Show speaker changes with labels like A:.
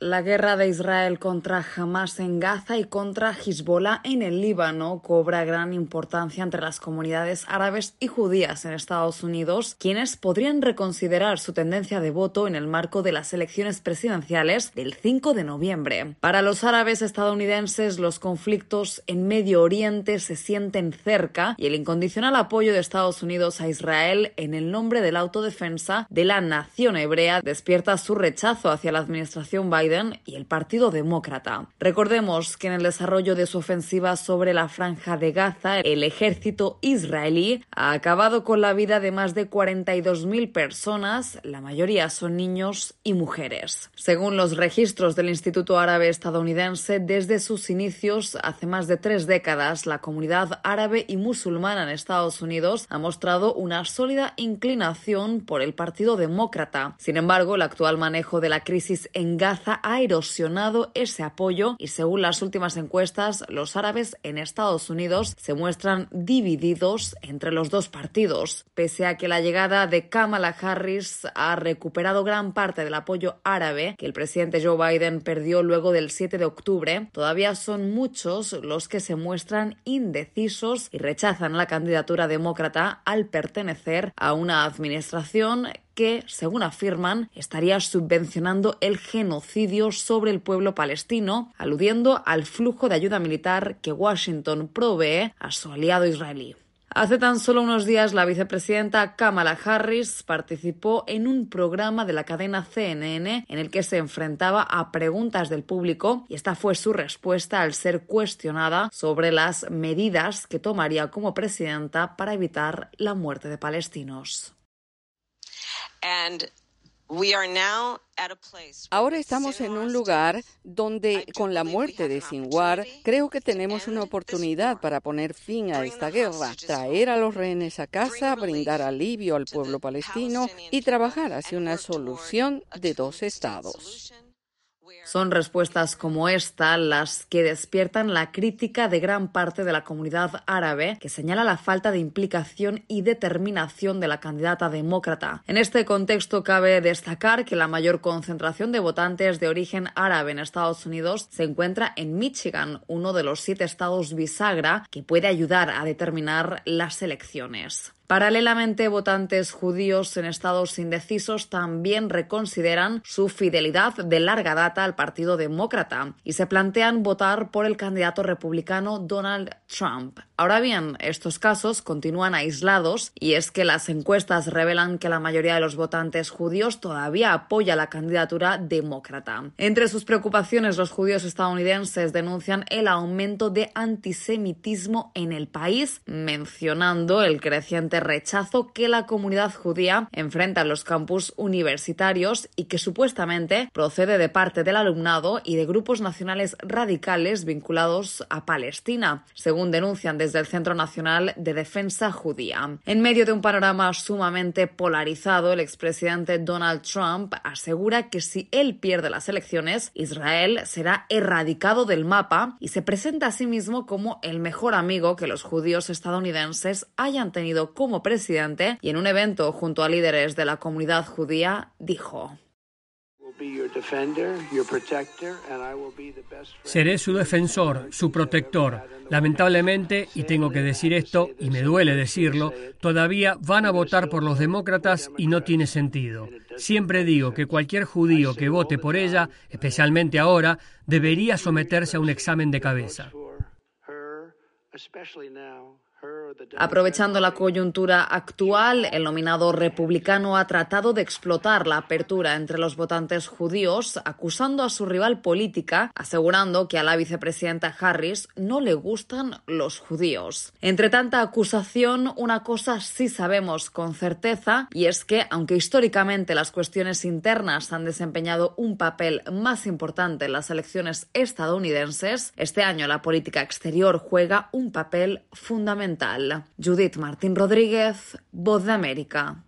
A: La guerra de Israel contra Hamás en Gaza y contra Hezbollah en el Líbano cobra gran importancia entre las comunidades árabes y judías en Estados Unidos, quienes podrían reconsiderar su tendencia de voto en el marco de las elecciones presidenciales del 5 de noviembre. Para los árabes estadounidenses, los conflictos en Medio Oriente se sienten cerca y el incondicional apoyo de Estados Unidos a Israel en el nombre de la autodefensa de la nación hebrea despierta su rechazo hacia la administración Biden y el Partido Demócrata. Recordemos que en el desarrollo de su ofensiva sobre la Franja de Gaza, el ejército israelí ha acabado con la vida de más de 42.000 personas, la mayoría son niños y mujeres. Según los registros del Instituto Árabe Estadounidense, desde sus inicios, hace más de 3 décadas, la comunidad árabe y musulmana en Estados Unidos ha mostrado una sólida inclinación por el Partido Demócrata. Sin embargo, el actual manejo de la crisis en Gaza ha erosionado ese apoyo y, según las últimas encuestas, los árabes en Estados Unidos se muestran divididos entre los dos partidos. Pese a que la llegada de Kamala Harris ha recuperado gran parte del apoyo árabe que el presidente Joe Biden perdió luego del 7 de octubre, todavía son muchos los que se muestran indecisos y rechazan la candidatura demócrata al pertenecer a una administración que, según afirman, estaría subvencionando el genocidio sobre el pueblo palestino, aludiendo al flujo de ayuda militar que Washington provee a su aliado israelí. Hace tan solo unos días, la vicepresidenta Kamala Harris participó en un programa de la cadena CNN en el que se enfrentaba a preguntas del público y esta fue su respuesta al ser cuestionada sobre las medidas que tomaría como presidenta para evitar la muerte de palestinos.
B: Ahora estamos en un lugar donde, con la muerte de Sinwar, creo que tenemos una oportunidad para poner fin a esta guerra, traer a los rehenes a casa, brindar alivio al pueblo palestino y trabajar hacia una solución de 2 estados.
A: Son respuestas como esta las que despiertan la crítica de gran parte de la comunidad árabe, que señala la falta de implicación y determinación de la candidata demócrata. En este contexto cabe destacar que la mayor concentración de votantes de origen árabe en Estados Unidos se encuentra en Michigan, uno de los 7 estados bisagra que puede ayudar a determinar las elecciones. Paralelamente, votantes judíos en estados indecisos también reconsideran su fidelidad de larga data al Partido Demócrata y se plantean votar por el candidato republicano Donald Trump. Ahora bien, estos casos continúan aislados y es que las encuestas revelan que la mayoría de los votantes judíos todavía apoya la candidatura demócrata. Entre sus preocupaciones, los judíos estadounidenses denuncian el aumento de antisemitismo en el país, mencionando el creciente rechazo que la comunidad judía enfrenta en los campus universitarios y que supuestamente procede de parte del alumnado y de grupos nacionales radicales vinculados a Palestina, según denuncian desde el Centro Nacional de Defensa Judía. En medio de un panorama sumamente polarizado, el expresidente Donald Trump asegura que si él pierde las elecciones, Israel será erradicado del mapa y se presenta a sí mismo como el mejor amigo que los judíos estadounidenses hayan tenido como presidente, y en un evento junto a líderes de la comunidad judía dijo:
C: Seré su defensor, su protector. Lamentablemente, y tengo que decir esto, y me duele decirlo, todavía van a votar por los demócratas y no tiene sentido. Siempre digo que cualquier judío que vote por ella, especialmente ahora, debería someterse a un examen de cabeza.
A: Aprovechando la coyuntura actual, el nominado republicano ha tratado de explotar la apertura entre los votantes judíos, acusando a su rival política, asegurando que a la vicepresidenta Harris no le gustan los judíos. Entre tanta acusación, una cosa sí sabemos con certeza, y es que, aunque históricamente las cuestiones internas han desempeñado un papel más importante en las elecciones estadounidenses, este año la política exterior juega un papel fundamental. Judith Martín Rodríguez, Voz de América.